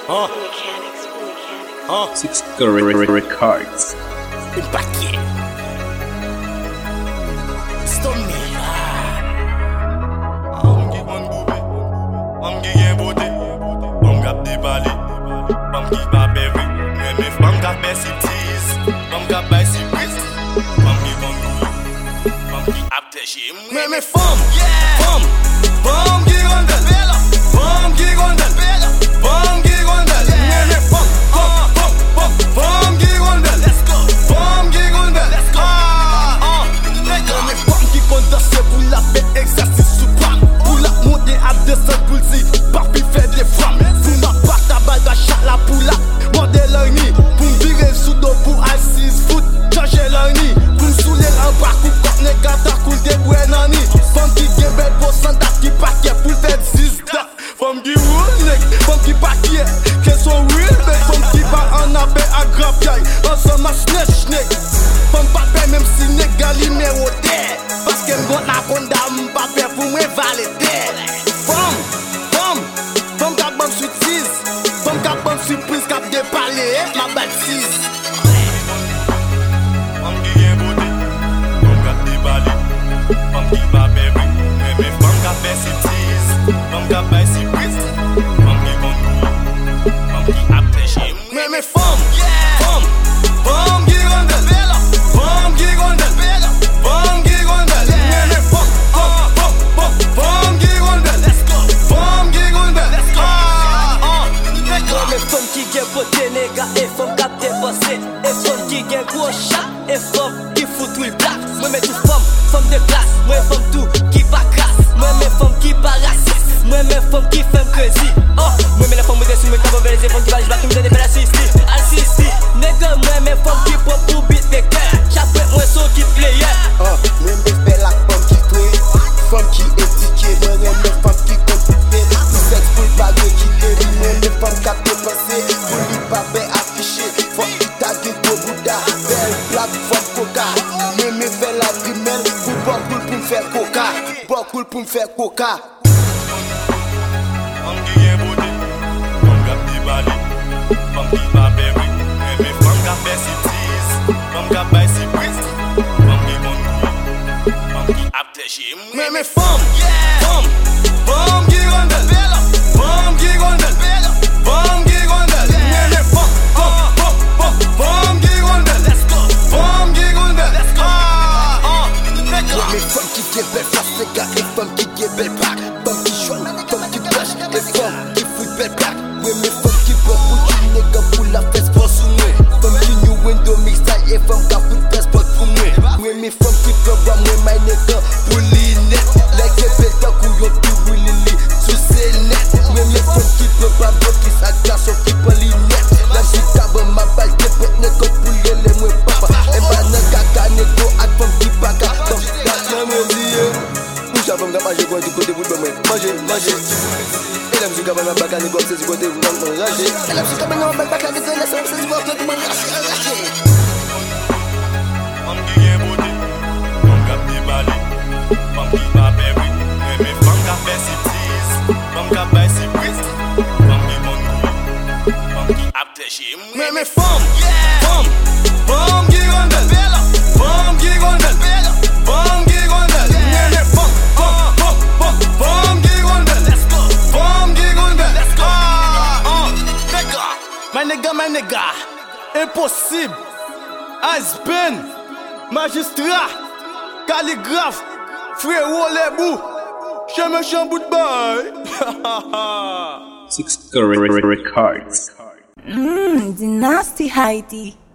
Six Records. Empaquet. Stommi. Qui bon goûter, femme qui gen beauté, femme qui débalé, femme qui pas bébé, mais femme qui fait tease, femme qui fait surprise, femme qui bon goûter, femme qui aptèche. Mais femme qui gondel, femme qui gondel, femme qui gondel, mais femme qui gondel, femme qui gondel, mais femme qui gondel c'est pour la faire exercice sous panne, pour la monter à 200 pour le dire, papi fait des femmes, pour ma part ta balle à chat la pour la modèle en nid, pour me virer sous dos pour assise foot, changer l'en nid, pour me saouler en bas, pour qu'on ne gâte coule des bouets nani, femme qui gagne belle pour s'entendre qui paquet pour faire 6 dates, femme qui roule nec, femme qui paquet, qu'elles sont real, mais femme qui part en abbé à grapiaille, ensemble à snake, femme pas paix même si négal numéro 10, parce qu'elle gonte la condamne, pas paix pour moi valider, femme qui a bonne surprise, femme qui a bonne surprise, qui a dépalé, ma bâtisse. Femme qui gen beauté, femme qui débalé, femme qui pas bébé, mais femme qui fait tease, femme qui fait surprise, femme qui bon goûter, femme qui aptèche. Mais femme qui gondel, femme qui gondel, femme qui gondel, mais femme qui gondel, femme qui gondel, mais femme qui gen beauté nègre et femme qui a dépensé, et femme qui gen gros chat, et femme qui fout tout le plat. Moi mais tout femme de classe, moi femme tout qui pas crasse, moi mais femme qui pas raciste, moi mais femme qui fait crazy. Oh, moi mais la femme de sous mes cabos les femmes qui va je vais tout me donner assisti, nègre moi mais femme qui pop pour beat maker, chaque moi son qui player. Moi me fais la femme qui crée, femme qui éduquée, moi me femme qui compliquée, sexe pour pas de quitter, moi me femme qui a dépensé, pour lui pas bien affiché, femme qui t'a dit pour Bouddha, belle blague, femme coca, moi me fais la grimelle, pour me faire coca, beaucoup pour me faire coca. Femme qui gen beauté, femme qui débalé, femme qui pas bébé, mais femme qui fait tease, femme qui fait surprise, femme qui bon goûter, femme qui aptèche. mais femme qui gondel, femme qui gondel, femme qui gondel, mais femme qui gondel, femme qui gondel, Mais femme qui est belle face les gars, et femme qui est belle plaque, femme qui joue, femme qui blush, et femme qui fout belle plaque. Oui mais femme qui boit pour du nègre pour la fesse pour sous moi, femme qui new window mixtail et femme qui a fout belle spot pour moi. Oui mais femme qui peut voir moi my nègre pour l'inette, like a bête couillon qui roule li sous ses net. Oui mais femme qui peut pas bloquer sa glace qui peut l'inette, la gitane ma balle qui peut nègre pour les moi papa, et bah nègre caca nègre à femme qui pas caca. Puxa femme qui mange quoi du côté bout de moi, manger. Et la musique va me bac à négocier du côté vous manger. Et la musique va me bac à négocier du côté vous manger. Femme qui gen beauté, femme qui débalé, femme qui pas bébé, mais femme qui fait tease, femme qui fait surprise, femme qui bon goûter, femme qui aptèche. mais femme qui gondel, femme qui gondel, femme qui gondel, mais femme qui gondel, femme qui gondel, my nigga, impossible, Asben, magistrat, calligraphe, frérot les bouts, chemin bout de bail. Six Records. The nasty Heidi.